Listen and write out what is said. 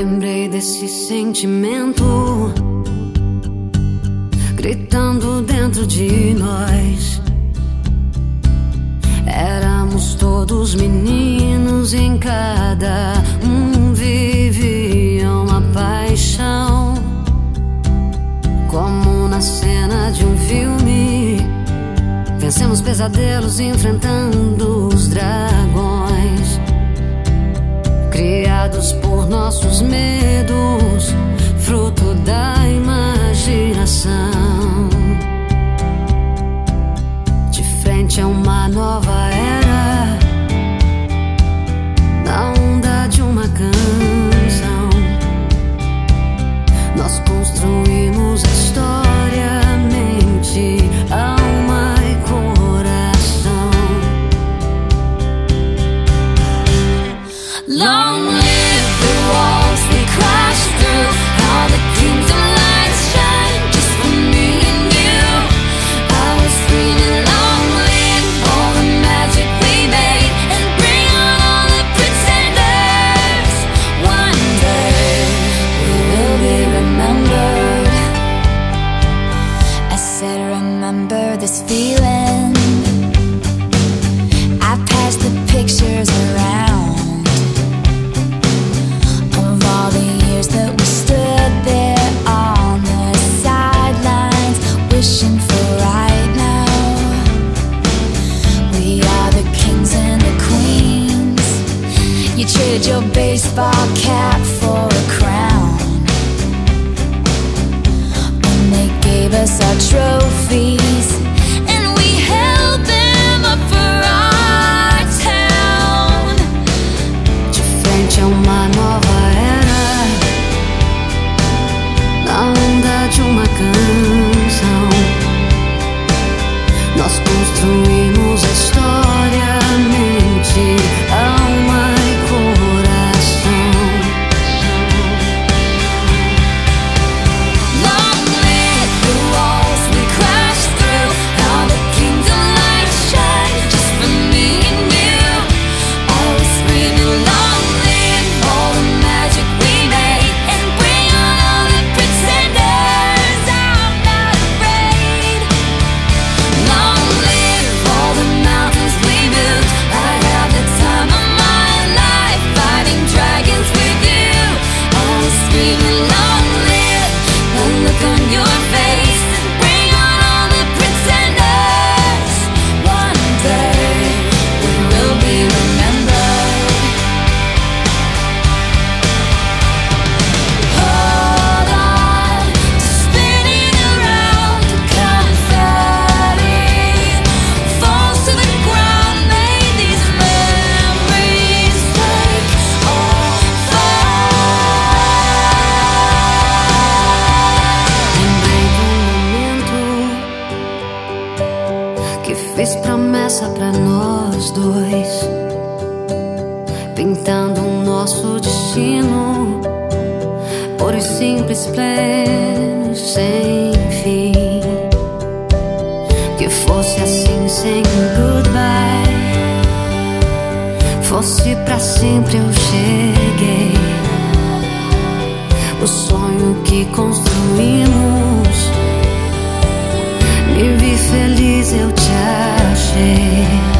Lembrei desse sentimento gritando dentro de nós. Éramos todos meninos, em cada um vivia uma paixão. Como na cena de um filme, vencemos pesadelos enfrentando os dragões, criados por nossos medos, fruto da imaginação. De frente a uma nova era, na onda de uma canção, nós construímos a história, mente, alma e coração. Long live the walls we crashed through, all the kingdom lights shine just for me and you. I was screaming long live all the magic we made, and bring on all the pretenders. One day we will be remembered. I said remember this feeling. I passed the pictures around that we stood there on the sidelines, wishing for right now. We are the kings and the queens. You traded your baseball cap for a crown, and they gave us our trophies, and we held them up for our town. De frente a uma nova era, na onda de uma canção, nós construímos a história, mente, alma e coração. Long live the walls we crashed through, all the kingdom lights shine just for me and you. I was screaming long live all the magic we made, and bring on all the pretenders. I'm not afraid. Long live all the mountains we moved. I had the time of my life fighting dragons with you. I was screaming long live the look on your face, and bring on all the pretenders. One day we will be remembered. Hold on to spinning around, confetti falls to the ground. May these memories take all flight. Lembrei do momento que fez promessa pra nós dois, pintando o nosso destino, por os simples plenos sem fim. Que fosse assim sem goodbye, fosse pra sempre. Eu cheguei, o sonho que construímos, me vi feliz, eu te achei.